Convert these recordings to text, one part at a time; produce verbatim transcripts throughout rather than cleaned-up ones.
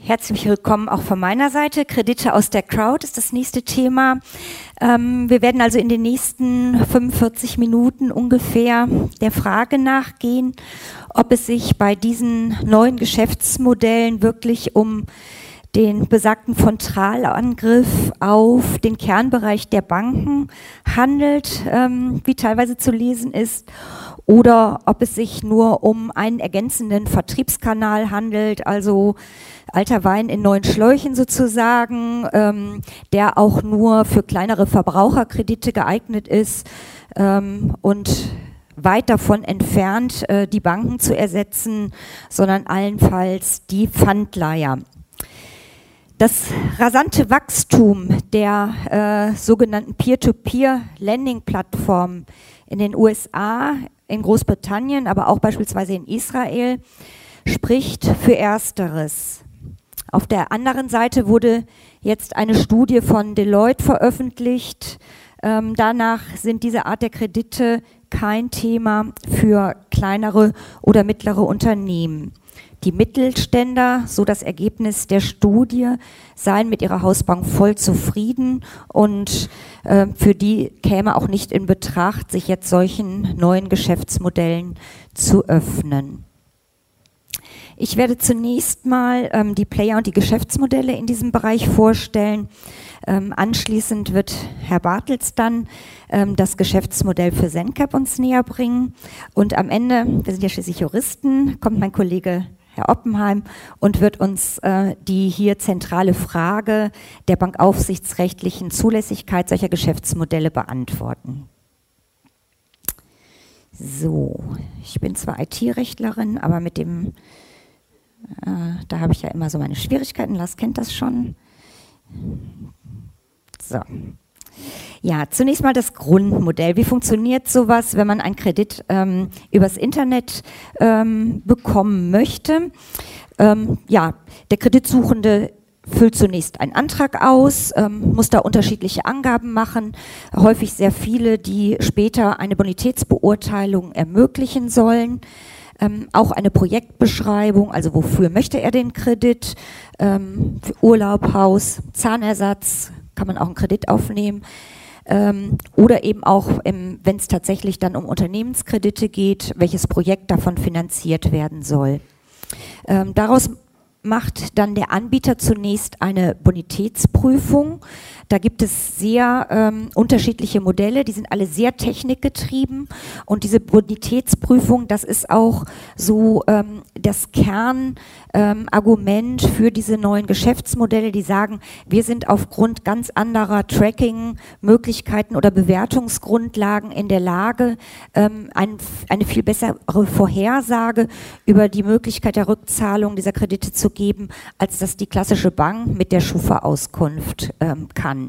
Herzlich willkommen auch von meiner Seite. Kredite aus der Crowd ist das nächste Thema. Ähm, wir werden also in den nächsten fünfundvierzig Minuten ungefähr der Frage nachgehen, ob es sich bei diesen neuen Geschäftsmodellen wirklich um den besagten Frontalangriff auf den Kernbereich der Banken handelt, ähm, wie teilweise zu lesen ist, oder ob es sich nur um einen ergänzenden Vertriebskanal handelt, also alter Wein in neuen Schläuchen sozusagen, ähm, der auch nur für kleinere Verbraucherkredite geeignet ist ähm, und weit davon entfernt, äh, die Banken zu ersetzen, sondern allenfalls die Pfandleiher. Das rasante Wachstum der äh, sogenannten Peer-to-Peer-Lending-Plattformen in den U S A, in Großbritannien, aber auch beispielsweise in Israel, spricht für Ersteres. Auf der anderen Seite wurde jetzt eine Studie von Deloitte veröffentlicht. Ähm, danach sind diese Art der Kredite kein Thema für kleinere oder mittlere Unternehmen. Die Mittelständler, so das Ergebnis der Studie, seien mit ihrer Hausbank voll zufrieden und äh, für die käme auch nicht in Betracht, sich jetzt solchen neuen Geschäftsmodellen zu öffnen. Ich werde zunächst mal ähm, die Player und die Geschäftsmodelle in diesem Bereich vorstellen. Ähm, anschließend wird Herr Bartels dann ähm, das Geschäftsmodell für ZenCap uns näher bringen. Und am Ende, wir sind ja schließlich Juristen, kommt mein Kollege Herr Oppenheim und wird uns äh, die hier zentrale Frage der bankaufsichtsrechtlichen Zulässigkeit solcher Geschäftsmodelle beantworten. So, ich bin zwar I T-Rechtlerin, aber mit dem Äh, da habe ich ja immer so meine Schwierigkeiten. Lars kennt das schon. So. Ja, zunächst mal das Grundmodell. Wie funktioniert sowas, wenn man einen Kredit ähm, übers Internet ähm, bekommen möchte? Ähm, ja, der Kreditsuchende füllt zunächst einen Antrag aus, ähm, muss da unterschiedliche Angaben machen, häufig sehr viele, die später eine Bonitätsbeurteilung ermöglichen sollen. Ähm, auch eine Projektbeschreibung, also wofür möchte er den Kredit, ähm, für Urlaub, Haus, Zahnersatz, kann man auch einen Kredit aufnehmen, ähm, oder eben auch, wenn es tatsächlich dann um Unternehmenskredite geht, welches Projekt davon finanziert werden soll. Ähm, daraus macht dann der Anbieter zunächst eine Bonitätsprüfung. Da gibt es sehr ähm, unterschiedliche Modelle, die sind alle sehr technikgetrieben und diese Bonitätsprüfung, das ist auch so ähm, das Kernargument ähm, für diese neuen Geschäftsmodelle, die sagen, wir sind aufgrund ganz anderer Tracking-Möglichkeiten oder Bewertungsgrundlagen in der Lage, ähm, ein, eine viel bessere Vorhersage über die Möglichkeit der Rückzahlung dieser Kredite zu geben, als das die klassische Bank mit der Schufa-Auskunft ähm, kann.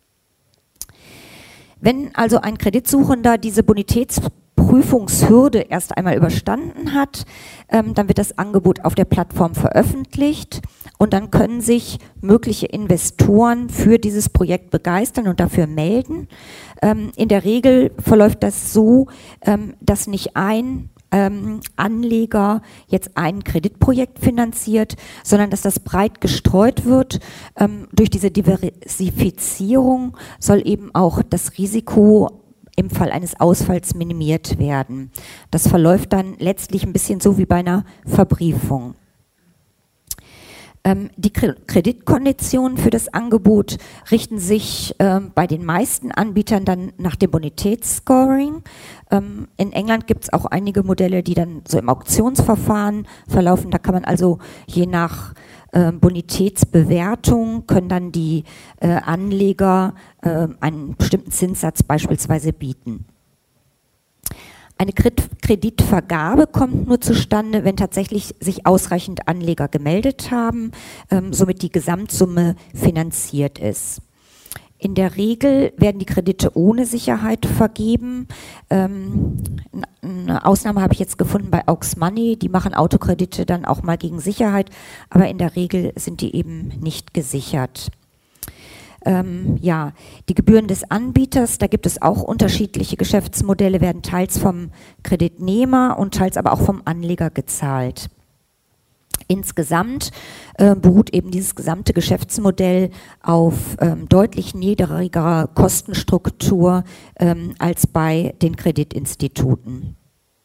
Wenn also ein Kreditsuchender diese Bonitätsprüfungshürde erst einmal überstanden hat, ähm, dann wird das Angebot auf der Plattform veröffentlicht und dann können sich mögliche Investoren für dieses Projekt begeistern und dafür melden. Ähm, in der Regel verläuft das so, ähm, dass nicht ein Ähm, Anleger jetzt ein Kreditprojekt finanziert, sondern dass das breit gestreut wird. Ähm, durch diese Diversifizierung soll eben auch das Risiko im Fall eines Ausfalls minimiert werden. Das verläuft dann letztlich ein bisschen so wie bei einer Verbriefung. Die Kreditkonditionen für das Angebot richten sich ähm, bei den meisten Anbietern dann nach dem Bonitätsscoring. Ähm, in England gibt es auch einige Modelle, die dann so im Auktionsverfahren verlaufen. Da kann man also je nach äh, Bonitätsbewertung können dann die äh, Anleger äh, einen bestimmten Zinssatz beispielsweise bieten. Eine Kreditvergabe kommt nur zustande, wenn tatsächlich sich ausreichend Anleger gemeldet haben, ähm, somit die Gesamtsumme finanziert ist. In der Regel werden die Kredite ohne Sicherheit vergeben. Ähm, eine Ausnahme habe ich jetzt gefunden bei Aux Money, die machen Autokredite dann auch mal gegen Sicherheit, aber in der Regel sind die eben nicht gesichert. Ähm, ja, die Gebühren des Anbieters, da gibt es auch unterschiedliche Geschäftsmodelle, werden teils vom Kreditnehmer und teils aber auch vom Anleger gezahlt. Insgesamt äh, beruht eben dieses gesamte Geschäftsmodell auf ähm, deutlich niedrigerer Kostenstruktur ähm, als bei den Kreditinstituten.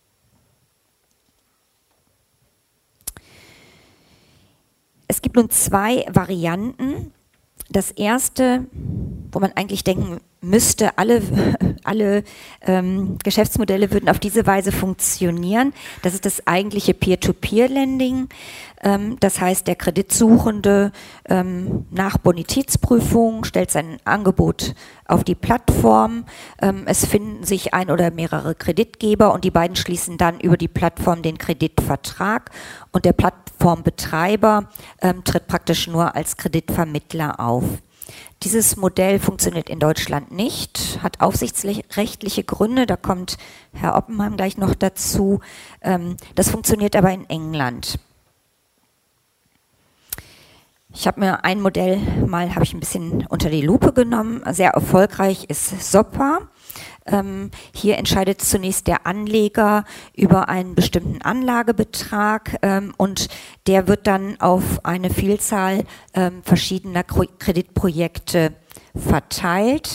Es gibt nun zwei Varianten. Das erste, wo man eigentlich denken müsste, alle, alle ähm, Geschäftsmodelle würden auf diese Weise funktionieren. Das ist das eigentliche Peer-to-Peer-Lending. Ähm, das heißt, der Kreditsuchende ähm, nach Bonitätsprüfung stellt sein Angebot auf die Plattform. Ähm, es finden sich ein oder mehrere Kreditgeber und die beiden schließen dann über die Plattform den Kreditvertrag und der Plattformbetreiber ähm, tritt praktisch nur als Kreditvermittler auf. Dieses Modell funktioniert in Deutschland nicht, hat aufsichtsrechtliche Gründe, da kommt Herr Oppenheim gleich noch dazu. Das funktioniert aber in England. Ich habe mir ein Modell mal, habe ich ein bisschen unter die Lupe genommen, sehr erfolgreich ist SOPA. Ähm, hier entscheidet zunächst der Anleger über einen bestimmten Anlagebetrag ähm, und der wird dann auf eine Vielzahl ähm, verschiedener Kreditprojekte verteilt.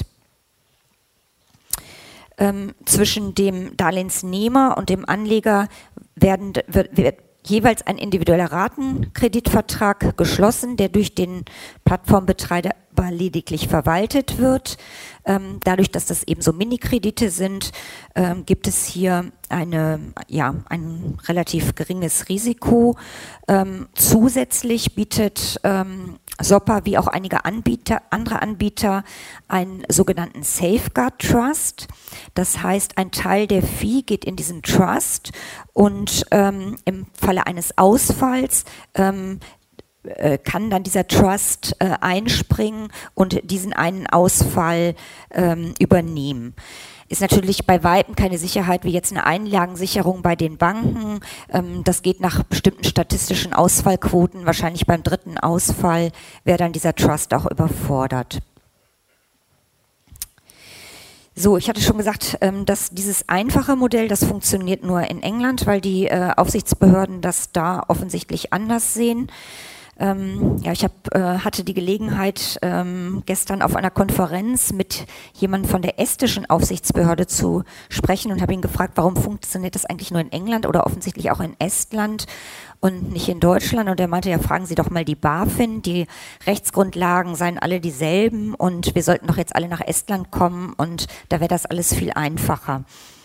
Ähm, zwischen dem Darlehensnehmer und dem Anleger werden, wird, wird jeweils ein individueller Ratenkreditvertrag geschlossen, der durch den Plattformbetreiber lediglich verwaltet wird. Ähm, dadurch, dass das eben so Mini-Kredite sind, ähm, gibt es hier eine, ja, ein relativ geringes Risiko. Ähm, zusätzlich bietet ähm, SOPA wie auch einige Anbieter, andere Anbieter einen sogenannten Safeguard Trust. Das heißt, ein Teil der Fee geht in diesen Trust und ähm, im Falle eines Ausfalls ähm, kann dann dieser Trust äh, einspringen und diesen einen Ausfall ähm, übernehmen. Ist natürlich bei Weitem keine Sicherheit wie jetzt eine Einlagensicherung bei den Banken. Ähm, das geht nach bestimmten statistischen Ausfallquoten. Wahrscheinlich beim dritten Ausfall wäre dann dieser Trust auch überfordert. So, ich hatte schon gesagt, ähm, dass dieses einfache Modell, das funktioniert nur in England, weil die äh, Aufsichtsbehörden das da offensichtlich anders sehen. Ähm, ja, ich hab, äh, hatte die Gelegenheit, ähm, gestern auf einer Konferenz mit jemandem von der estischen Aufsichtsbehörde zu sprechen und habe ihn gefragt, warum funktioniert das eigentlich nur in England oder offensichtlich auch in Estland und nicht in Deutschland? Und er meinte, ja, fragen Sie doch mal die BaFin, die Rechtsgrundlagen seien alle dieselben und wir sollten doch jetzt alle nach Estland kommen und da wäre das alles viel einfacher.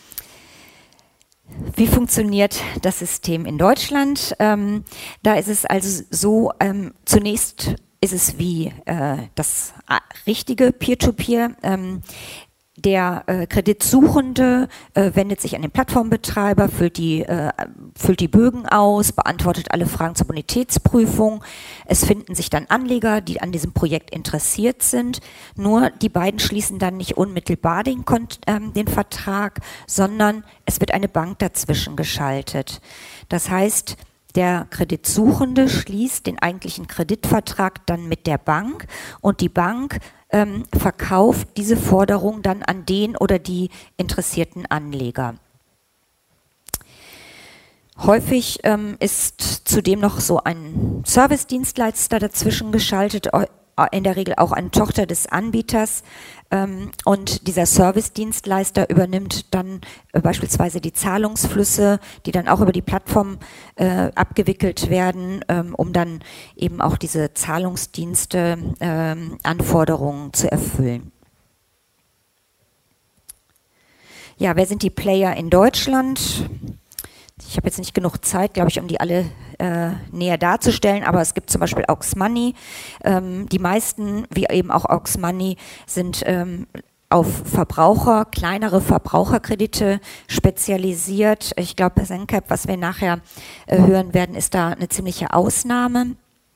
Wie funktioniert das System in Deutschland? Ähm, da ist es also so, ähm, zunächst ist es wie äh, das richtige Peer-to-Peer. Ähm, der äh, Kreditsuchende äh, wendet sich an den Plattformbetreiber, füllt die, äh, füllt die Bögen aus, beantwortet alle Fragen zur Bonitätsprüfung. Es finden sich dann Anleger, die an diesem Projekt interessiert sind. Nur die beiden schließen dann nicht unmittelbar den, ähm, den Vertrag, sondern es wird eine Bank dazwischen geschaltet. Das heißt, der Kreditsuchende schließt den eigentlichen Kreditvertrag dann mit der Bank und die Bank ähm, verkauft diese Forderung dann an den oder die interessierten Anleger. Häufig ähm, ist zudem noch so ein Service-Dienstleister dazwischen geschaltet, in der Regel auch eine Tochter des Anbieters. Ähm, und dieser Service-Dienstleister übernimmt dann äh, beispielsweise die Zahlungsflüsse, die dann auch über die Plattform äh, abgewickelt werden, ähm, um dann eben auch diese Zahlungsdienste ähm, Anforderungen zu erfüllen. Ja, wer sind die Player in Deutschland? Ich habe jetzt nicht genug Zeit, glaube ich, um die alle äh, näher darzustellen, aber es gibt zum Beispiel Aux Money. Ähm, die meisten, wie eben auch Aux Money, sind ähm, auf Verbraucher, kleinere Verbraucherkredite spezialisiert. Ich glaube, Zencap, was wir nachher äh, hören werden, ist da eine ziemliche Ausnahme.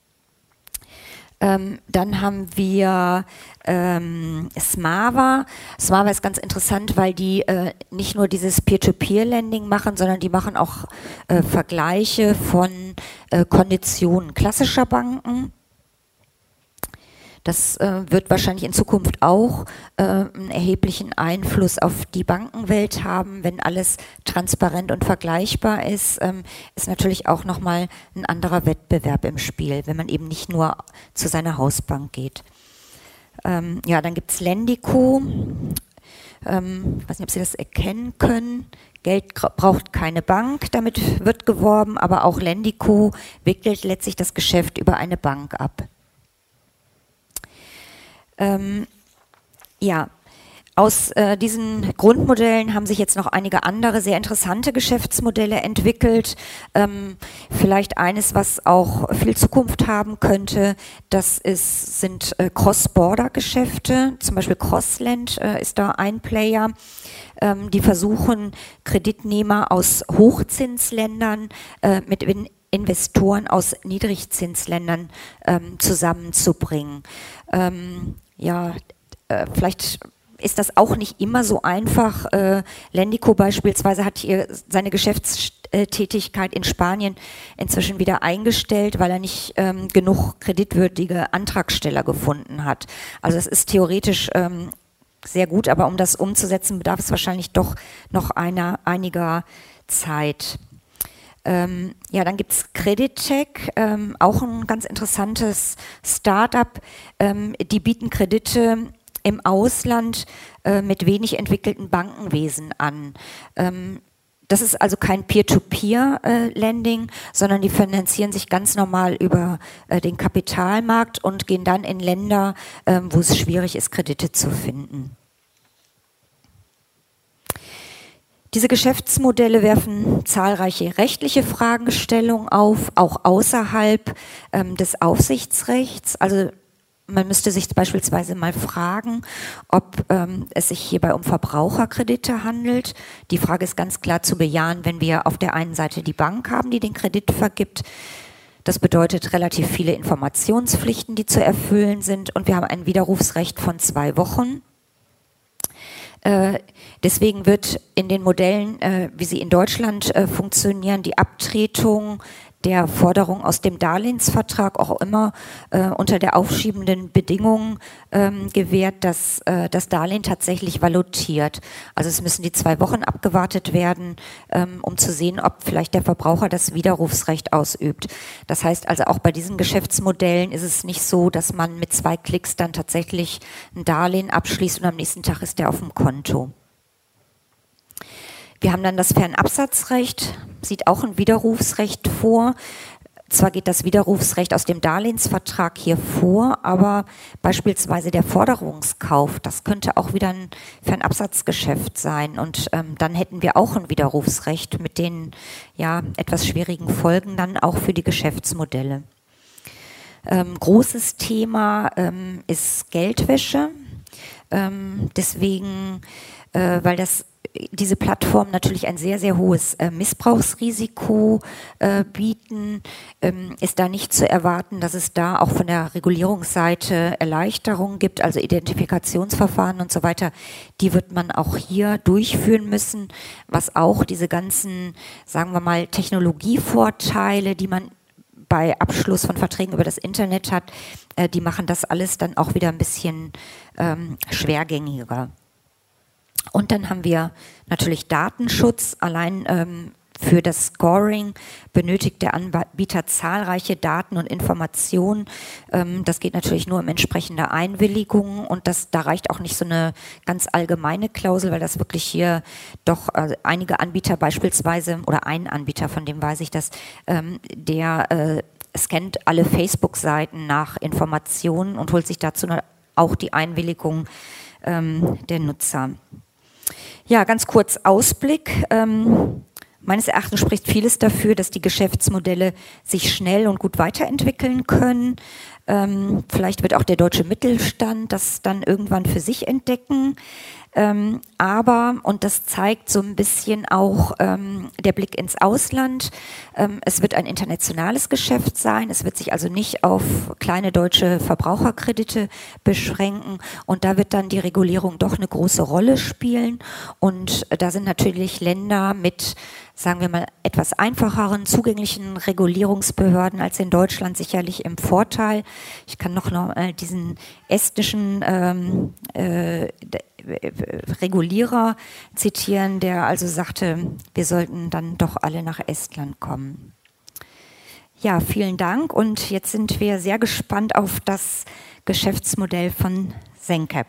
Ähm, dann haben wir ähm, Smava. Smava ist ganz interessant, weil die äh, nicht nur dieses Peer-to-Peer-Lending machen, sondern die machen auch äh, Vergleiche von äh, Konditionen klassischer Banken. Das äh, wird wahrscheinlich in Zukunft auch äh, einen erheblichen Einfluss auf die Bankenwelt haben, wenn alles transparent und vergleichbar ist, ähm, ist natürlich auch nochmal ein anderer Wettbewerb im Spiel, wenn man eben nicht nur zu seiner Hausbank geht. Ähm, ja, dann gibt es Lendico. Ähm, ich weiß nicht, ob Sie das erkennen können. Geld braucht keine Bank, damit wird geworben, aber auch Lendico wickelt letztlich das Geschäft über eine Bank ab. Ähm, ja, aus äh, diesen Grundmodellen haben sich jetzt noch einige andere sehr interessante Geschäftsmodelle entwickelt. Ähm, vielleicht eines, was auch viel Zukunft haben könnte, das ist, sind äh, Cross-Border-Geschäfte, zum Beispiel Crossland äh, ist da ein Player, ähm, die versuchen, Kreditnehmer aus Hochzinsländern äh, mit in Investoren aus Niedrigzinsländern ähm, zusammenzubringen. Ähm, ja, äh, vielleicht ist das auch nicht immer so einfach. Äh, Lendico beispielsweise hat hier seine Geschäftstätigkeit in Spanien inzwischen wieder eingestellt, weil er nicht ähm, genug kreditwürdige Antragsteller gefunden hat. Also es ist theoretisch ähm, sehr gut, aber um das umzusetzen, bedarf es wahrscheinlich doch noch einer, einiger Zeit. Ähm, ja, dann gibt es Creditec, ähm, auch ein ganz interessantes Start-up. Ähm, die bieten Kredite im Ausland äh, mit wenig entwickelten Bankenwesen an. Ähm, das ist also kein Peer-to-Peer-Lending, äh, sondern die finanzieren sich ganz normal über äh, den Kapitalmarkt und gehen dann in Länder, äh, wo es schwierig ist, Kredite zu finden. Diese Geschäftsmodelle werfen zahlreiche rechtliche Fragestellungen auf, auch außerhalb ähm, des Aufsichtsrechts. Also man müsste sich beispielsweise mal fragen, ob ähm, es sich hierbei um Verbraucherkredite handelt. Die Frage ist ganz klar zu bejahen, wenn wir auf der einen Seite die Bank haben, die den Kredit vergibt. Das bedeutet relativ viele Informationspflichten, die zu erfüllen sind, und wir haben ein Widerrufsrecht von zwei Wochen. Äh, deswegen wird in den Modellen, äh, wie sie in Deutschland äh, funktionieren, die Abtretung der Forderung aus dem Darlehensvertrag auch immer äh, unter der aufschiebenden Bedingung ähm, gewährt, dass äh, das Darlehen tatsächlich valutiert. Also es müssen die zwei Wochen abgewartet werden, ähm, um zu sehen, ob vielleicht der Verbraucher das Widerrufsrecht ausübt. Das heißt also, auch bei diesen Geschäftsmodellen ist es nicht so, dass man mit zwei Klicks dann tatsächlich ein Darlehen abschließt und am nächsten Tag ist der auf dem Konto. Wir haben dann das Fernabsatzrecht, sieht auch ein Widerrufsrecht vor. Zwar geht das Widerrufsrecht aus dem Darlehensvertrag hier vor, aber beispielsweise der Forderungskauf, das könnte auch wieder ein Fernabsatzgeschäft sein. Und ähm, dann hätten wir auch ein Widerrufsrecht mit den ja etwas schwierigen Folgen dann auch für die Geschäftsmodelle. Ähm, großes Thema ähm, ist Geldwäsche. Ähm, deswegen, äh, weil das diese Plattformen natürlich ein sehr, sehr hohes äh, Missbrauchsrisiko äh, bieten, ähm, ist da nicht zu erwarten, dass es da auch von der Regulierungsseite Erleichterungen gibt, also Identifikationsverfahren und so weiter. Die wird man auch hier durchführen müssen, was auch diese ganzen, sagen wir mal, Technologievorteile, die man bei Abschluss von Verträgen über das Internet hat, äh, die machen das alles dann auch wieder ein bisschen ähm, schwergängiger. Und dann haben wir natürlich Datenschutz. Allein ähm, für das Scoring benötigt der Anbieter zahlreiche Daten und Informationen. Ähm, das geht natürlich nur um entsprechende Einwilligungen, und das, da reicht auch nicht so eine ganz allgemeine Klausel, weil das wirklich hier doch äh, einige Anbieter beispielsweise, oder ein Anbieter, von dem weiß ich das, ähm, der äh, scannt alle Facebook-Seiten nach Informationen und holt sich dazu auch die Einwilligung ähm, der Nutzer. Ja, ganz kurz Ausblick. Ähm, meines Erachtens spricht vieles dafür, dass die Geschäftsmodelle sich schnell und gut weiterentwickeln können. Ähm, vielleicht wird auch der deutsche Mittelstand das dann irgendwann für sich entdecken. Ähm, aber, und das zeigt so ein bisschen auch ähm, der Blick ins Ausland, ähm, es wird ein internationales Geschäft sein, es wird sich also nicht auf kleine deutsche Verbraucherkredite beschränken und da wird dann die Regulierung doch eine große Rolle spielen und äh, da sind natürlich Länder mit, sagen wir mal, etwas einfacheren, zugänglichen Regulierungsbehörden als in Deutschland sicherlich im Vorteil. Ich kann noch noch mal diesen estnischen ähm, äh, Regulierer zitieren, der also sagte, wir sollten dann doch alle nach Estland kommen. Ja, vielen Dank und jetzt sind wir sehr gespannt auf das Geschäftsmodell von Zencap.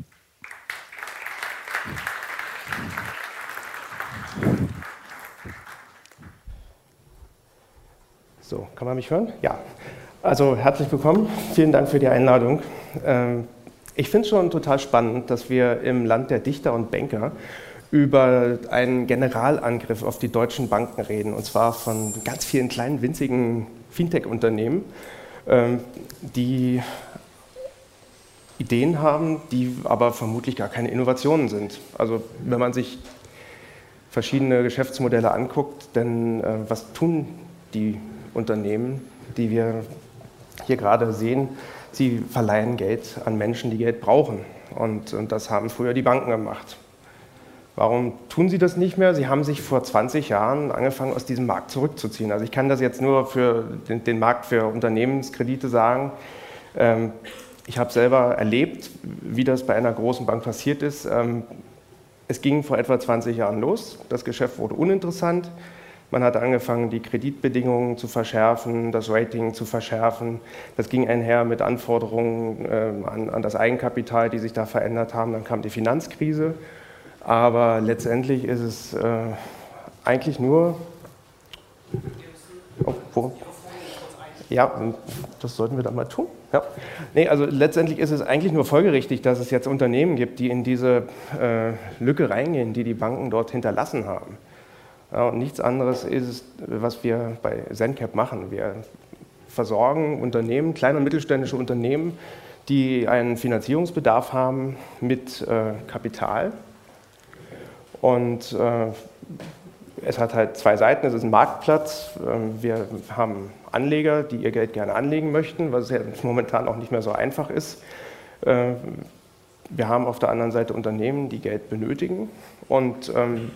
So, kann man mich hören? Ja. Also herzlich willkommen, vielen Dank für die Einladung. Ich finde es schon total spannend, dass wir im Land der Dichter und Banker über einen Generalangriff auf die deutschen Banken reden, und zwar von ganz vielen kleinen, winzigen Fintech-Unternehmen, die Ideen haben, die aber vermutlich gar keine Innovationen sind. Also wenn man sich verschiedene Geschäftsmodelle anguckt, denn was tun die Unternehmen, die wir hier gerade sehen? Sie verleihen Geld an Menschen, die Geld brauchen. Und, und das haben früher die Banken gemacht. Warum tun sie das nicht mehr? Sie haben sich vor zwanzig Jahren angefangen, aus diesem Markt zurückzuziehen. Also ich kann das jetzt nur für den, den Markt für Unternehmenskredite sagen. Ähm, ich habe selber erlebt, wie das bei einer großen Bank passiert ist. Ähm, es ging vor etwa zwanzig Jahren los. Das Geschäft wurde uninteressant. Man hat angefangen, die Kreditbedingungen zu verschärfen, das Rating zu verschärfen. Das ging einher mit Anforderungen äh, an, an das Eigenkapital, die sich da verändert haben. Dann kam die Finanzkrise. Aber letztendlich ist es äh, eigentlich nur... Oh, wo? Ja, das sollten wir dann mal tun. Ja. Nee, also letztendlich ist es eigentlich nur folgerichtig, dass es jetzt Unternehmen gibt, die in diese äh, Lücke reingehen, die die Banken dort hinterlassen haben. Ja, und nichts anderes ist es, was wir bei Zencap machen. Wir versorgen Unternehmen, kleine und mittelständische Unternehmen, die einen Finanzierungsbedarf haben mit äh, Kapital. Und äh, es hat halt zwei Seiten. Es ist ein Marktplatz. Äh, wir haben Anleger, die ihr Geld gerne anlegen möchten, was ja momentan auch nicht mehr so einfach ist. Äh, wir haben auf der anderen Seite Unternehmen, die Geld benötigen. Und ähm,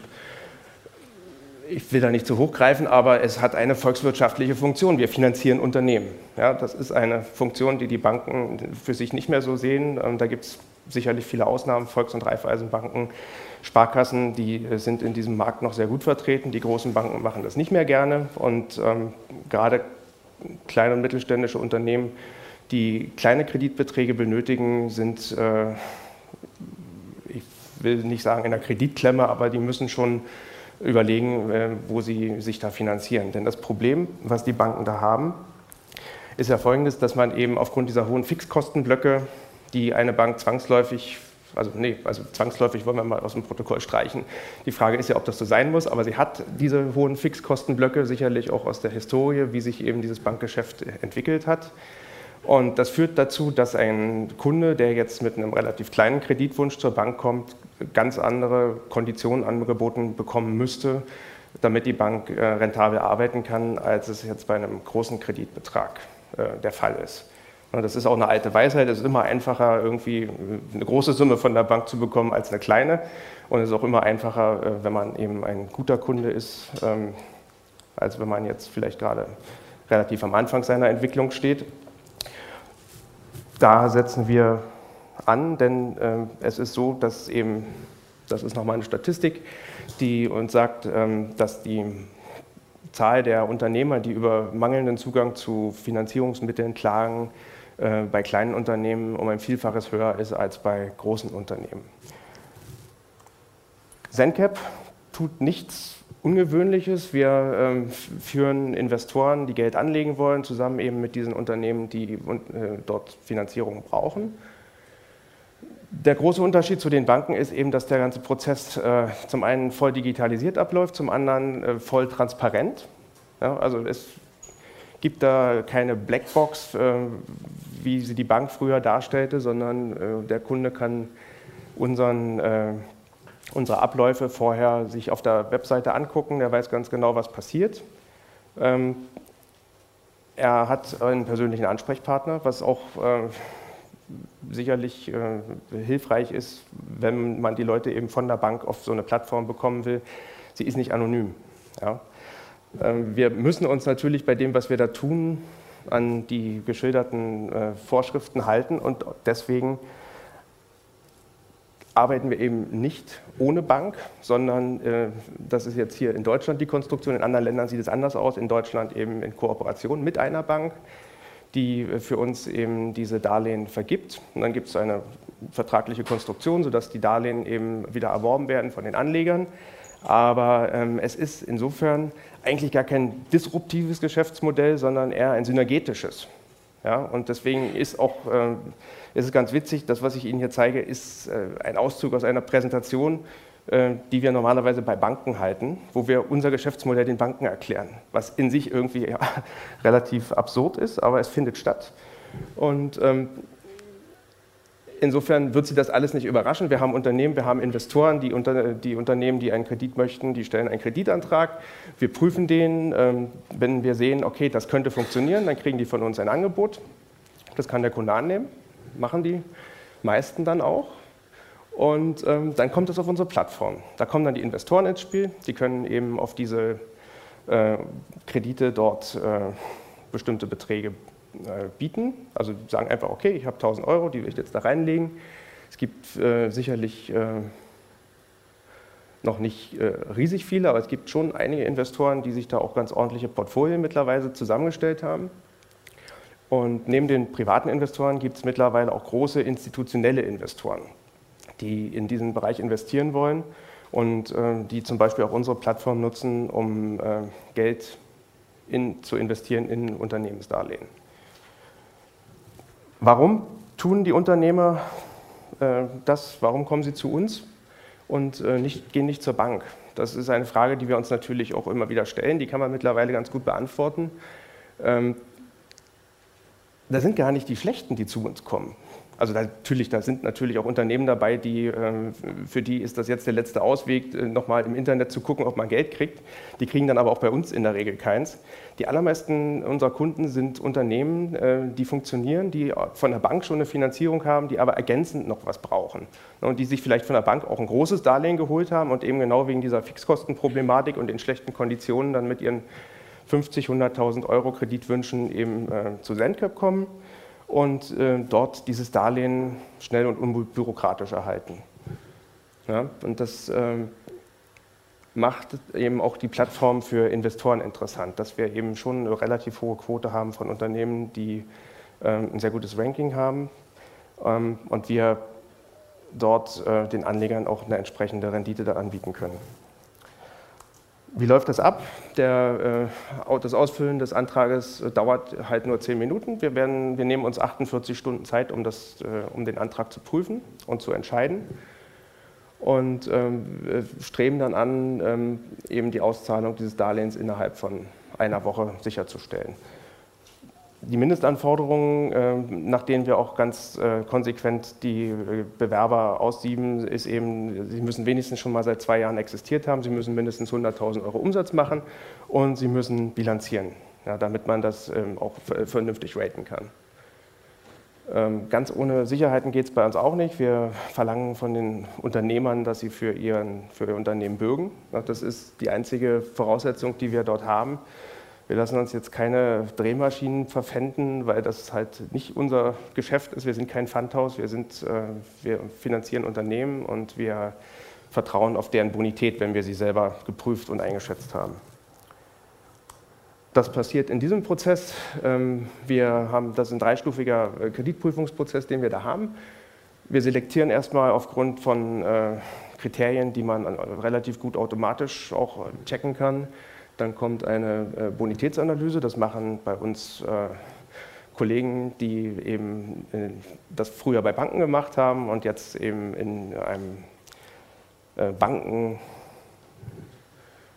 ich will da nicht zu hoch greifen, aber es hat eine volkswirtschaftliche Funktion. Wir finanzieren Unternehmen. Ja, das ist eine Funktion, die die Banken für sich nicht mehr so sehen. Da gibt es sicherlich viele Ausnahmen, Volks- und Raiffeisenbanken, Sparkassen, die sind in diesem Markt noch sehr gut vertreten. Die großen Banken machen das nicht mehr gerne. Und ähm, gerade kleine und mittelständische Unternehmen, die kleine Kreditbeträge benötigen, sind, äh, ich will nicht sagen in der Kreditklemme, aber die müssen schon überlegen, wo sie sich da finanzieren. Denn das Problem, was die Banken da haben, ist ja folgendes, dass man eben aufgrund dieser hohen Fixkostenblöcke, die eine Bank zwangsläufig, also nee, also zwangsläufig wollen wir mal aus dem Protokoll streichen. Die Frage ist ja, ob das so sein muss, aber sie hat diese hohen Fixkostenblöcke sicherlich auch aus der Historie, wie sich eben dieses Bankgeschäft entwickelt hat. Und das führt dazu, dass ein Kunde, der jetzt mit einem relativ kleinen Kreditwunsch zur Bank kommt, ganz andere Konditionen angeboten bekommen müsste, damit die Bank äh, rentabel arbeiten kann, als es jetzt bei einem großen Kreditbetrag äh, der Fall ist. Und das ist auch eine alte Weisheit. Es ist immer einfacher, irgendwie eine große Summe von der Bank zu bekommen als eine kleine. Und es ist auch immer einfacher, äh, wenn man eben ein guter Kunde ist, ähm, als wenn man jetzt vielleicht gerade relativ am Anfang seiner Entwicklung steht. Da setzen wir an, denn äh, es ist so, dass eben, das ist nochmal eine Statistik, die uns sagt, ähm, dass die Zahl der Unternehmer, die über mangelnden Zugang zu Finanzierungsmitteln klagen, äh, bei kleinen Unternehmen um ein Vielfaches höher ist als bei großen Unternehmen. Zencap tut nichts Ungewöhnliches. Wir ähm, führen Investoren, die Geld anlegen wollen, zusammen eben mit diesen Unternehmen, die äh, dort Finanzierung brauchen. Der große Unterschied zu den Banken ist eben, dass der ganze Prozess äh, zum einen voll digitalisiert abläuft, zum anderen äh, voll transparent. Ja, also es gibt da keine Blackbox, äh, wie sie die Bank früher darstellte, sondern äh, der Kunde kann unseren, äh, unsere Abläufe vorher sich auf der Webseite angucken, der weiß ganz genau, was passiert. Ähm, er hat einen persönlichen Ansprechpartner, was auch äh, sicherlich äh, hilfreich ist, wenn man die Leute eben von der Bank auf so eine Plattform bekommen will. Sie ist nicht anonym. Ja. Ähm, wir müssen uns natürlich bei dem, was wir da tun, an die geschilderten äh, Vorschriften halten und deswegen arbeiten wir eben nicht ohne Bank, sondern äh, das ist jetzt hier in Deutschland die Konstruktion, in anderen Ländern sieht es anders aus, in Deutschland eben in Kooperation mit einer Bank, die für uns eben diese Darlehen vergibt. Und dann gibt es eine vertragliche Konstruktion, sodass die Darlehen eben wieder erworben werden von den Anlegern. Aber ähm, es ist insofern eigentlich gar kein disruptives Geschäftsmodell, sondern eher ein synergetisches. Ja, und deswegen ist auch, äh, ist es ganz witzig, das, was ich Ihnen hier zeige, ist äh, ein Auszug aus einer Präsentation, äh, die wir normalerweise bei Banken halten, wo wir unser Geschäftsmodell den Banken erklären, was in sich irgendwie ja, relativ absurd ist, aber es findet statt. Und ähm, insofern wird Sie das alles nicht überraschen. Wir haben Unternehmen, wir haben Investoren, die, unter, die Unternehmen, die einen Kredit möchten, die stellen einen Kreditantrag. Wir prüfen den. Ähm, wenn wir sehen, okay, das könnte funktionieren, dann kriegen die von uns ein Angebot. Das kann der Kunde annehmen, machen die meisten dann auch. Und ähm, dann kommt es auf unsere Plattform. Da kommen dann die Investoren ins Spiel. Die können eben auf diese äh, Kredite dort äh, bestimmte Beträge bieten, also sagen einfach, okay, ich habe tausend Euro, die will ich jetzt da reinlegen. Es gibt äh, sicherlich äh, noch nicht äh, riesig viele, aber es gibt schon einige Investoren, die sich da auch ganz ordentliche Portfolien mittlerweile zusammengestellt haben. Und neben den privaten Investoren gibt es mittlerweile auch große institutionelle Investoren, die in diesen Bereich investieren wollen und äh, die zum Beispiel auch unsere Plattform nutzen, um äh, Geld in, zu investieren in Unternehmensdarlehen. Warum tun die Unternehmer äh, das? Warum kommen sie zu uns und äh, nicht, gehen nicht zur Bank? Das ist eine Frage, die wir uns natürlich auch immer wieder stellen. Die kann man mittlerweile ganz gut beantworten. Ähm, da sind gar nicht die Schlechten, die zu uns kommen. Also da, natürlich, da sind natürlich auch Unternehmen dabei, die, äh, für die ist das jetzt der letzte Ausweg, äh, nochmal im Internet zu gucken, ob man Geld kriegt. Die kriegen dann aber auch bei uns in der Regel keins. Die allermeisten unserer Kunden sind Unternehmen, äh, die funktionieren, die von der Bank schon eine Finanzierung haben, die aber ergänzend noch was brauchen. Und die sich vielleicht von der Bank auch ein großes Darlehen geholt haben und eben genau wegen dieser Fixkostenproblematik und den schlechten Konditionen dann mit ihren fünfzig, hunderttausend Euro Kreditwünschen eben äh, zu Zencape kommen und äh, dort dieses Darlehen schnell und unbürokratisch erhalten. Ja, und das äh, macht eben auch die Plattform für Investoren interessant, dass wir eben schon eine relativ hohe Quote haben von Unternehmen, die äh, ein sehr gutes Ranking haben ähm, und wir dort äh, den Anlegern auch eine entsprechende Rendite da anbieten können. Wie läuft das ab? Der, äh, das Ausfüllen des Antrages äh, dauert halt nur zehn Minuten. Wir, werden, wir nehmen uns achtundvierzig Stunden Zeit, um, das, äh, um den Antrag zu prüfen und zu entscheiden. Und ähm, streben dann an, ähm, eben die Auszahlung dieses Darlehens innerhalb von einer Woche sicherzustellen. Die Mindestanforderungen, äh, nach denen wir auch ganz äh, konsequent die äh, Bewerber aussieben, ist eben, sie müssen wenigstens schon mal seit zwei Jahren existiert haben, sie müssen mindestens hunderttausend Euro Umsatz machen und sie müssen bilanzieren, ja, damit man das ähm, auch vernünftig raten kann. Ähm, ganz ohne Sicherheiten geht es bei uns auch nicht. Wir verlangen von den Unternehmern, dass sie für, ihren, für ihr Unternehmen bürgen. Das ist die einzige Voraussetzung, die wir dort haben. Wir lassen uns jetzt keine Drehmaschinen verpfänden, weil das halt nicht unser Geschäft ist. Wir sind kein Pfandhaus, wir, sind, äh, wir finanzieren Unternehmen und wir vertrauen auf deren Bonität, wenn wir sie selber geprüft und eingeschätzt haben. Das passiert in diesem Prozess. Ähm, wir haben, das ist ein dreistufiger Kreditprüfungsprozess, den wir da haben. Wir selektieren erstmal aufgrund von äh, Kriterien, die man relativ gut automatisch auch checken kann. Dann kommt eine äh, Bonitätsanalyse, das machen bei uns äh, Kollegen, die eben äh, das früher bei Banken gemacht haben und jetzt eben in einem äh, Banken,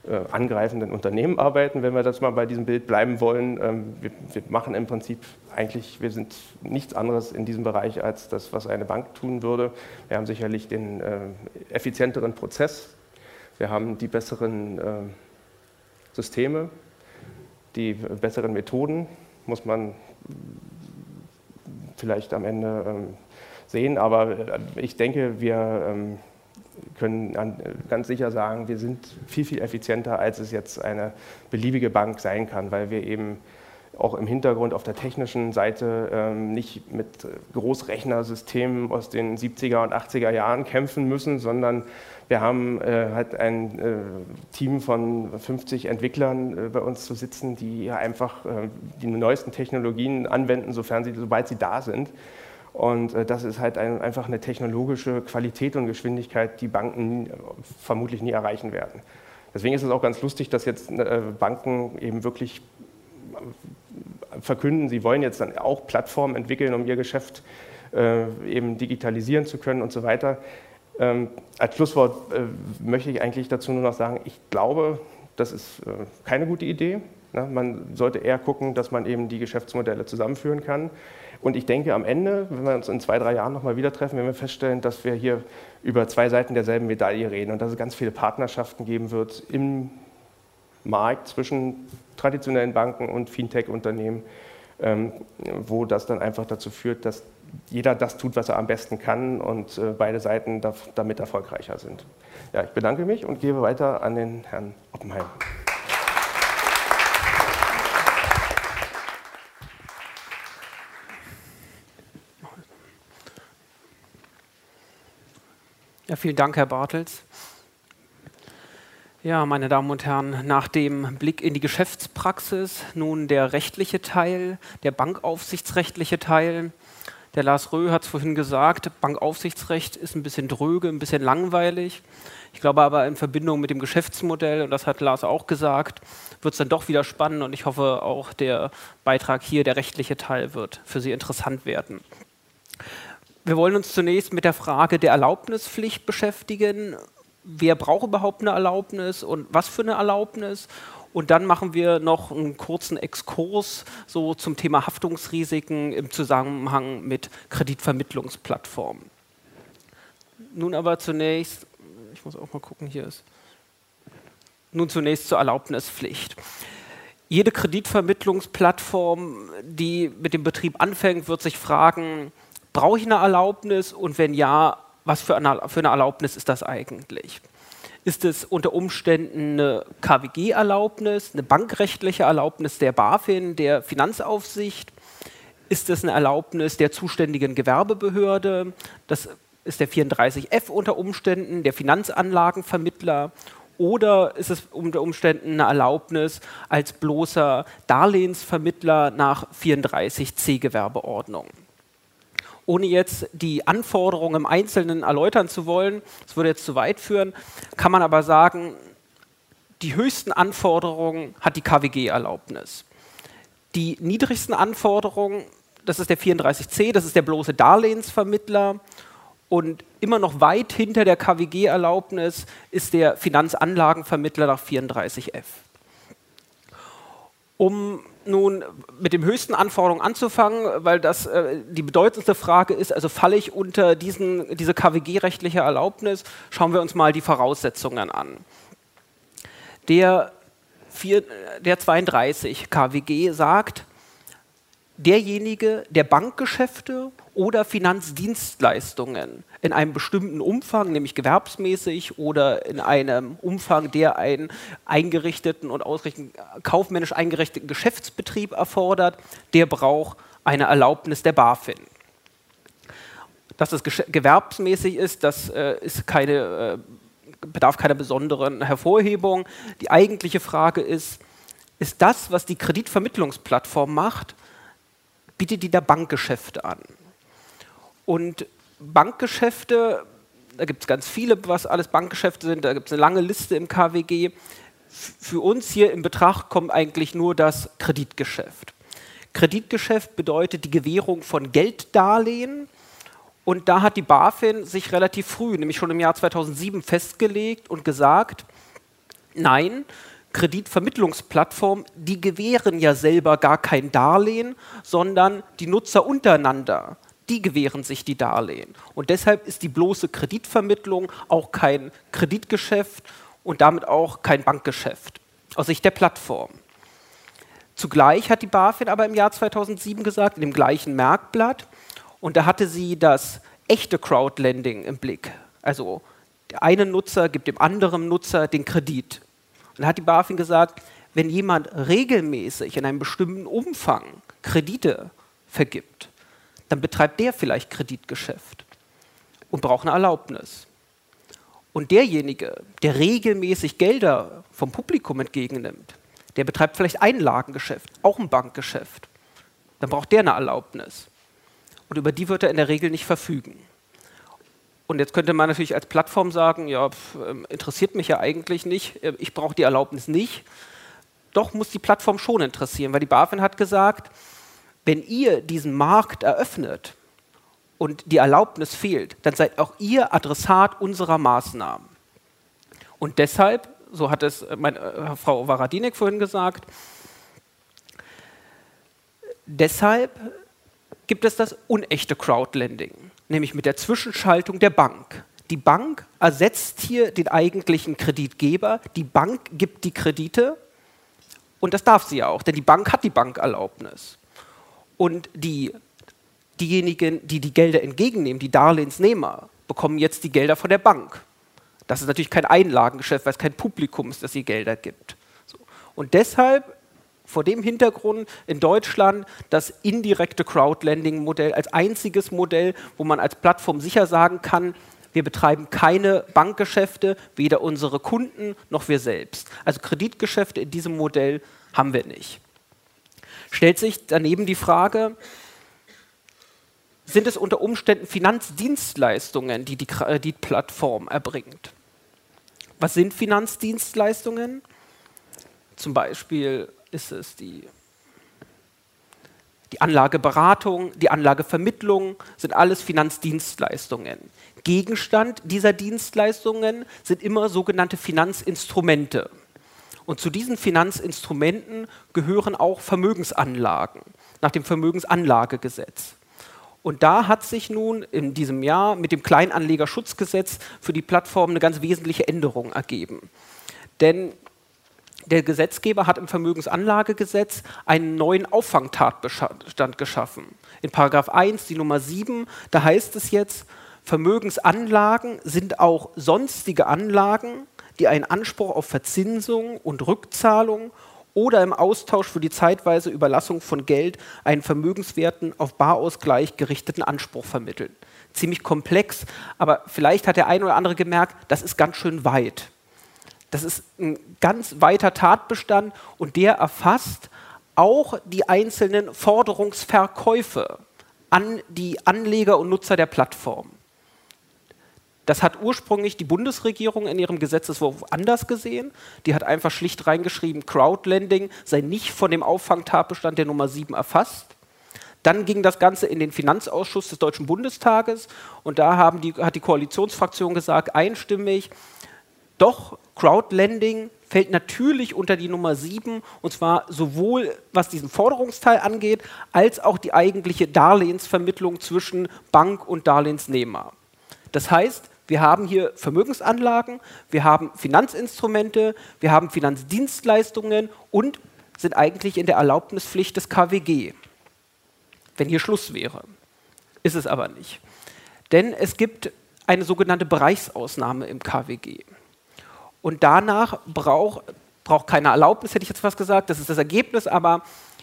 äh, angreifenden Unternehmen arbeiten, wenn wir das mal bei diesem Bild bleiben wollen. Ähm, wir, wir machen im Prinzip eigentlich, wir sind nichts anderes in diesem Bereich als das, was eine Bank tun würde. Wir haben sicherlich den äh, effizienteren Prozess, wir haben die besseren äh, Systeme, die besseren Methoden, muss man vielleicht am Ende ähm, sehen, aber ich denke, wir ähm, können an, ganz sicher sagen, wir sind viel, viel effizienter, als es jetzt eine beliebige Bank sein kann, weil wir eben auch im Hintergrund auf der technischen Seite ähm, nicht mit Großrechnersystemen aus den siebziger und achtziger Jahren kämpfen müssen, sondern wir haben äh, halt ein äh, Team von fünfzig Entwicklern äh, bei uns zu sitzen, die ja einfach äh, die neuesten Technologien anwenden, sofern sie, sobald sie da sind. Und äh, das ist halt ein, einfach eine technologische Qualität und Geschwindigkeit, die Banken äh, vermutlich nie erreichen werden. Deswegen ist es auch ganz lustig, dass jetzt äh, Banken eben wirklich verkünden, sie wollen jetzt dann auch Plattformen entwickeln, um ihr Geschäft äh, eben digitalisieren zu können und so weiter. Ähm, als Schlusswort äh, möchte ich eigentlich dazu nur noch sagen, ich glaube, das ist äh, keine gute Idee. Ne? Man sollte eher gucken, dass man eben die Geschäftsmodelle zusammenführen kann. Und ich denke, am Ende, wenn wir uns in zwei, drei Jahren nochmal wieder treffen, werden wir feststellen, dass wir hier über zwei Seiten derselben Medaille reden und dass es ganz viele Partnerschaften geben wird im Markt zwischen traditionellen Banken und Fintech-Unternehmen, ähm, wo das dann einfach dazu führt, dass jeder das tut, was er am besten kann und äh, beide Seiten da, damit erfolgreicher sind. Ja, ich bedanke mich und gebe weiter an den Herrn Oppenheim. Ja, vielen Dank, Herr Bartels. Ja, meine Damen und Herren, nach dem Blick in die Geschäftspraxis nun der rechtliche Teil, der bankaufsichtsrechtliche Teil. Der Lars Röh hat es vorhin gesagt, Bankaufsichtsrecht ist ein bisschen dröge, ein bisschen langweilig. Ich glaube aber in Verbindung mit dem Geschäftsmodell, und das hat Lars auch gesagt, wird es dann doch wieder spannend und ich hoffe auch der Beitrag hier, der rechtliche Teil, wird für Sie interessant werden. Wir wollen uns zunächst mit der Frage der Erlaubnispflicht beschäftigen. Wer braucht überhaupt eine Erlaubnis und was für eine Erlaubnis? Und dann machen wir noch einen kurzen Exkurs so zum Thema Haftungsrisiken im Zusammenhang mit Kreditvermittlungsplattformen. Nun aber zunächst, ich muss auch mal gucken, hier ist, nun zunächst zur Erlaubnispflicht. Jede Kreditvermittlungsplattform, die mit dem Betrieb anfängt, wird sich fragen, brauche ich eine Erlaubnis und wenn ja, was für eine, für eine Erlaubnis ist das eigentlich? Ist es unter Umständen eine K W G-Erlaubnis, eine bankrechtliche Erlaubnis der BaFin, der Finanzaufsicht? Ist es eine Erlaubnis der zuständigen Gewerbebehörde? Das ist der vierunddreißig F unter Umständen, der Finanzanlagenvermittler. Oder ist es unter Umständen eine Erlaubnis als bloßer Darlehensvermittler nach vierunddreißig C Gewerbeordnung? Ohne jetzt die Anforderungen im Einzelnen erläutern zu wollen, das würde jetzt zu weit führen, kann man aber sagen, die höchsten Anforderungen hat die K W G-Erlaubnis. Die niedrigsten Anforderungen, das ist der vierunddreißig C, das ist der bloße Darlehensvermittler und immer noch weit hinter der K W G-Erlaubnis ist der Finanzanlagenvermittler nach vierunddreißig F. Um nun mit den höchsten Anforderungen anzufangen, weil das äh, die bedeutendste Frage ist, also falle ich unter diesen, diese K W G-rechtliche Erlaubnis, schauen wir uns mal die Voraussetzungen an. Der, vier, der zweiunddreißig K W G sagt, derjenige, der Bankgeschäfte oder Finanzdienstleistungen in einem bestimmten Umfang, nämlich gewerbsmäßig oder in einem Umfang, der einen eingerichteten und kaufmännisch eingerichteten Geschäftsbetrieb erfordert, der braucht eine Erlaubnis der BaFin. Dass es gewerbsmäßig ist, das äh, ist keine, äh, bedarf keiner besonderen Hervorhebung. Die eigentliche Frage ist, ist das, was die Kreditvermittlungsplattform macht, bietet die da Bankgeschäfte an? Und Bankgeschäfte, da gibt es ganz viele, was alles Bankgeschäfte sind, da gibt es eine lange Liste im K W G. Für uns hier in Betracht kommt eigentlich nur das Kreditgeschäft. Kreditgeschäft bedeutet die Gewährung von Gelddarlehen und da hat die BaFin sich relativ früh, nämlich schon im Jahr zweitausendsieben, festgelegt und gesagt, Nein, Kreditvermittlungsplattformen, die gewähren ja selber gar kein Darlehen, sondern die Nutzer untereinander, die gewähren sich die Darlehen. Und deshalb ist die bloße Kreditvermittlung auch kein Kreditgeschäft und damit auch kein Bankgeschäft aus Sicht der Plattform. Zugleich hat die BaFin aber im Jahr zweitausendsieben gesagt, in dem gleichen Merkblatt, und da hatte sie das echte Crowdlending im Blick. Also der eine Nutzer gibt dem anderen Nutzer den Kredit. Und da hat die BaFin gesagt, wenn jemand regelmäßig in einem bestimmten Umfang Kredite vergibt, dann betreibt der vielleicht Kreditgeschäft und braucht eine Erlaubnis. Und derjenige, der regelmäßig Gelder vom Publikum entgegennimmt, der betreibt vielleicht Einlagengeschäft, auch ein Bankgeschäft. Dann braucht der eine Erlaubnis. Und über die wird er in der Regel nicht verfügen. Und jetzt könnte man natürlich als Plattform sagen, ja, pf, interessiert mich ja eigentlich nicht, ich brauche die Erlaubnis nicht. Doch muss die Plattform schon interessieren, weil die BaFin hat gesagt, wenn ihr diesen Markt eröffnet und die Erlaubnis fehlt, dann seid auch ihr Adressat unserer Maßnahmen. Und deshalb, so hat es meine, äh, Frau Waradinek vorhin gesagt, deshalb gibt es das unechte Crowdlending, nämlich mit der Zwischenschaltung der Bank. Die Bank ersetzt hier den eigentlichen Kreditgeber, die Bank gibt die Kredite und das darf sie ja auch, denn die Bank hat die Bankerlaubnis. Und die, diejenigen, die die Gelder entgegennehmen, die Darlehensnehmer, bekommen jetzt die Gelder von der Bank. Das ist natürlich kein Einlagengeschäft, weil es kein Publikum ist, das die Gelder gibt. So. Und deshalb, vor dem Hintergrund, in Deutschland das indirekte Crowdlending-Modell als einziges Modell, wo man als Plattform sicher sagen kann, wir betreiben keine Bankgeschäfte, weder unsere Kunden noch wir selbst. Also Kreditgeschäfte in diesem Modell haben wir nicht. Stellt sich daneben die Frage, sind es unter Umständen Finanzdienstleistungen, die die Kreditplattform erbringt? Was sind Finanzdienstleistungen? Zum Beispiel ist es die, die Anlageberatung, die Anlagevermittlung, sind alles Finanzdienstleistungen. Gegenstand dieser Dienstleistungen sind immer sogenannte Finanzinstrumente. Und zu diesen Finanzinstrumenten gehören auch Vermögensanlagen nach dem Vermögensanlagegesetz. Und da hat sich nun in diesem Jahr mit dem Kleinanlegerschutzgesetz für die Plattform eine ganz wesentliche Änderung ergeben. Denn der Gesetzgeber hat im Vermögensanlagegesetz einen neuen Auffangtatbestand geschaffen. In Paragraph eins, die Nummer sieben, da heißt es jetzt, Vermögensanlagen sind auch sonstige Anlagen, die einen Anspruch auf Verzinsung und Rückzahlung oder im Austausch für die zeitweise Überlassung von Geld einen vermögenswerten, auf Barausgleich gerichteten Anspruch vermitteln. Ziemlich komplex, aber vielleicht hat der eine oder andere gemerkt, das ist ganz schön weit. Das ist ein ganz weiter Tatbestand und der erfasst auch die einzelnen Forderungsverkäufe an die Anleger und Nutzer der Plattform. Das hat ursprünglich die Bundesregierung in ihrem Gesetzesentwurf anders gesehen. Die hat einfach schlicht reingeschrieben, Crowdlending sei nicht von dem Auffangtatbestand der Nummer sieben erfasst. Dann ging das Ganze in den Finanzausschuss des Deutschen Bundestages und da haben die, hat die Koalitionsfraktion gesagt, einstimmig, doch, Crowdlending fällt natürlich unter die Nummer sieben und zwar sowohl was diesen Forderungsteil angeht, als auch die eigentliche Darlehensvermittlung zwischen Bank und Darlehensnehmer. Das heißt, wir haben hier Vermögensanlagen, wir haben Finanzinstrumente, wir haben Finanzdienstleistungen und sind eigentlich in der Erlaubnispflicht des K W G, wenn hier Schluss wäre. Ist es aber nicht. Denn es gibt eine sogenannte Bereichsausnahme im K W G. Und danach braucht braucht keine Erlaubnis, hätte ich jetzt fast gesagt, das ist das Ergebnis, aber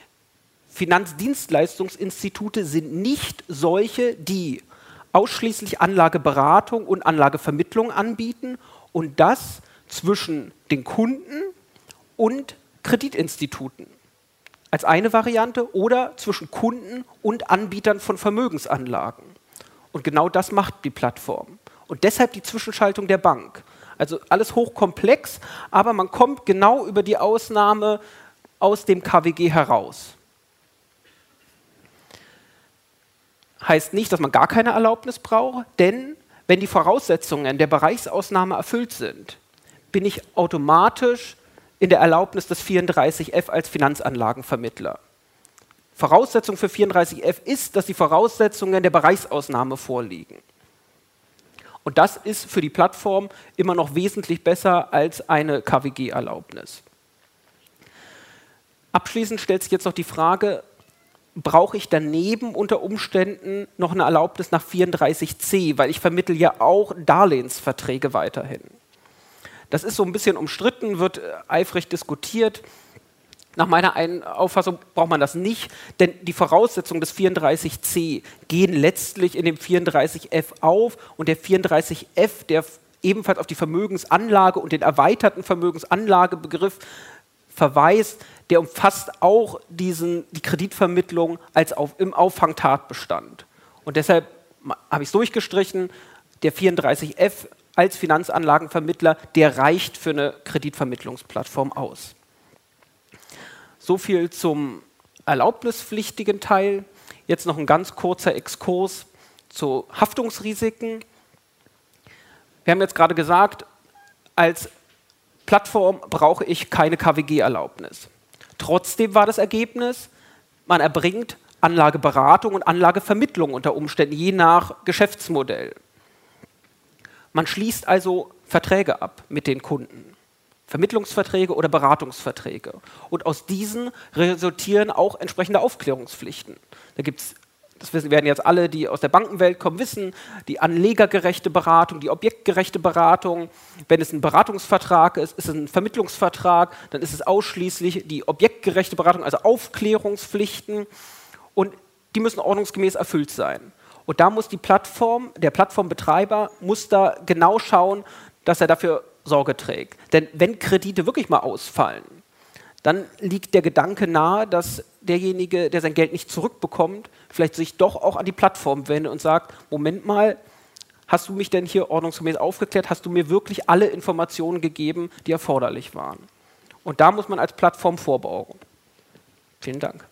Finanzdienstleistungsinstitute sind nicht solche, die ausschließlich Anlageberatung und Anlagevermittlung anbieten und das zwischen den Kunden und Kreditinstituten als eine Variante oder zwischen Kunden und Anbietern von Vermögensanlagen. Und genau das macht die Plattform. Und deshalb die Zwischenschaltung der Bank. Also alles hochkomplex, aber man kommt genau über die Ausnahme aus dem K W G heraus. Heißt nicht, dass man gar keine Erlaubnis braucht, denn wenn die Voraussetzungen der Bereichsausnahme erfüllt sind, bin ich automatisch in der Erlaubnis des vierunddreißig F als Finanzanlagenvermittler. Voraussetzung für vierunddreißig F ist, dass die Voraussetzungen der Bereichsausnahme vorliegen. Und das ist für die Plattform immer noch wesentlich besser als eine K W G-Erlaubnis. Abschließend stellt sich jetzt noch die Frage, brauche ich daneben unter Umständen noch eine Erlaubnis nach vierunddreißig C, weil ich vermittle ja auch Darlehensverträge weiterhin. Das ist so ein bisschen umstritten, wird äh, eifrig diskutiert. Nach meiner Auffassung braucht man das nicht, denn die Voraussetzungen des vierunddreißig C gehen letztlich in dem vierunddreißig F auf und der vierunddreißig F, der ebenfalls auf die Vermögensanlage und den erweiterten Vermögensanlagebegriff verweist, der umfasst auch diesen, die Kreditvermittlung als auf, im Auffangtatbestand. Und deshalb habe ich es durchgestrichen, der vierunddreißig F als Finanzanlagenvermittler, der reicht für eine Kreditvermittlungsplattform aus. So viel zum erlaubnispflichtigen Teil. Jetzt noch ein ganz kurzer Exkurs zu Haftungsrisiken. Wir haben jetzt gerade gesagt, als Plattform brauche ich keine K W G-Erlaubnis. Trotzdem war das Ergebnis, man erbringt Anlageberatung und Anlagevermittlung unter Umständen, je nach Geschäftsmodell. Man schließt also Verträge ab mit den Kunden. Vermittlungsverträge oder Beratungsverträge. Und aus diesen resultieren auch entsprechende Aufklärungspflichten. Da gibt es, das werden jetzt alle, die aus der Bankenwelt kommen, wissen, die anlegergerechte Beratung, die objektgerechte Beratung. Wenn es ein Beratungsvertrag ist, ist es ein Vermittlungsvertrag, dann ist es ausschließlich die objektgerechte Beratung, also Aufklärungspflichten. Und die müssen ordnungsgemäß erfüllt sein. Und da muss die Plattform, der Plattformbetreiber, muss da genau schauen, dass er dafür Sorge trägt. Denn wenn Kredite wirklich mal ausfallen, dann liegt der Gedanke nahe, dass derjenige, der sein Geld nicht zurückbekommt, vielleicht sich doch auch an die Plattform wendet und sagt, Moment mal, hast du mich denn hier ordnungsgemäß aufgeklärt? Hast du mir wirklich alle Informationen gegeben, die erforderlich waren? Und da muss man als Plattform vorbeugen. Vielen Dank.